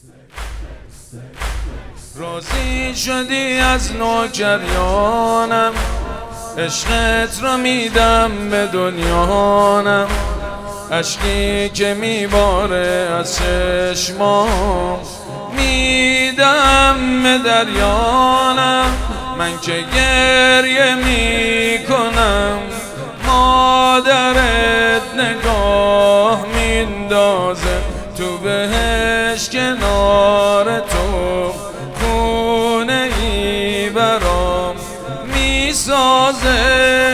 راضی شدی از نوکریانم، عشقت را میدم به دنیانم. اشکی که میباره از چشمام میدم به دریانم. من که گریه میکنم مادرت نگاه میندازه تو بهشت کنار تو. خونه ای برام میسازه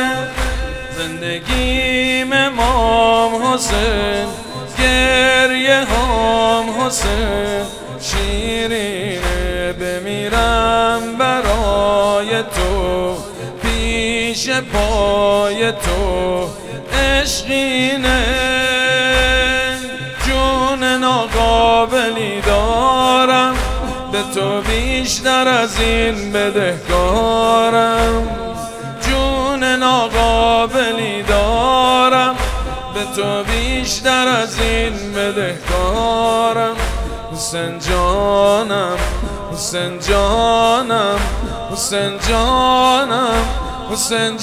زندگیم امام حسین، گریه هم حسین. شیرینه بمیرم برای تو، پیش پای تو عشقینه. جون ناقابلی دارم، به تو بیشتر از این بدهکارم. جون ناقابلی دارم، به تو بیشتر از این بدهکارم. حسین جانم، حسین جانم، حسین جانم، حسین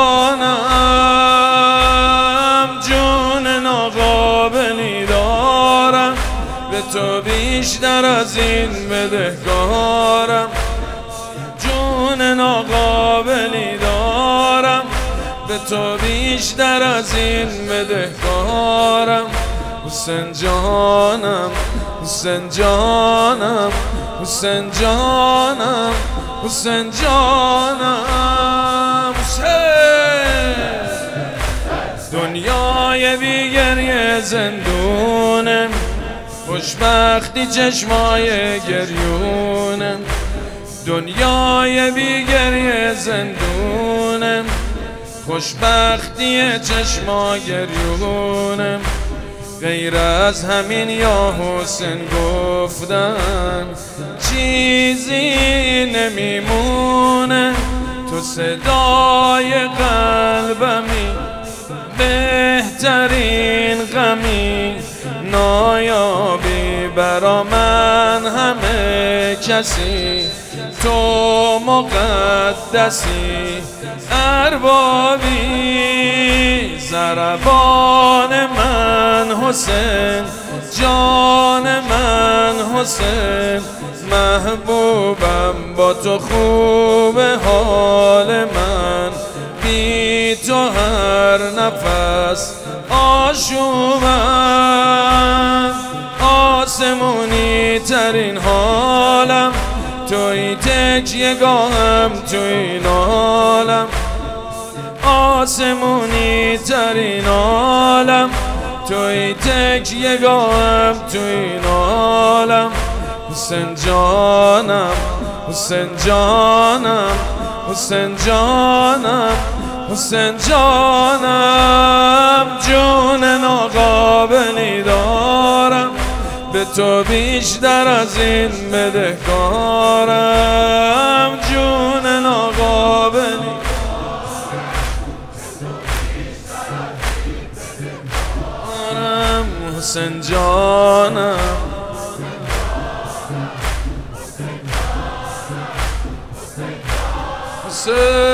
جانم. جون ناقابلی دارم، به تو بیشتر از این بدهکارم. جون ناقابلی دارم، به تو بیشتر از این بدهکارم. حسین جانم، حسین جانم، حسین جانم، حسین جانم. دنیای بیگریه زندونم، خوشبختی چشمای گریونم. دنیای بیگریه زندونم، خوشبختی چشما گریونم. غیر از همین یا حسین گفتن چیزی نمیمونه. تو صدای قلبمی، بهترین غمی. نایابی برا من همه کسی، تو مقدسی اربابی. ضربان من حسین، جان من حسین. محبوبم با تو خوب حال من، بی تو هر نفس آشوبم. آسمونی ترین حالم، توی تکیه گاهم تو این عالم. آسمونی ترین عالم، توی تکیه گاهم تو این عالم. حسین جانم، حسین جانم، حسین جانم، حسین جانم. جون ناقابلی دارم، به تو بیشتر از این بدهکارم. جون ناقابلی دارم. حسین جانم، حسین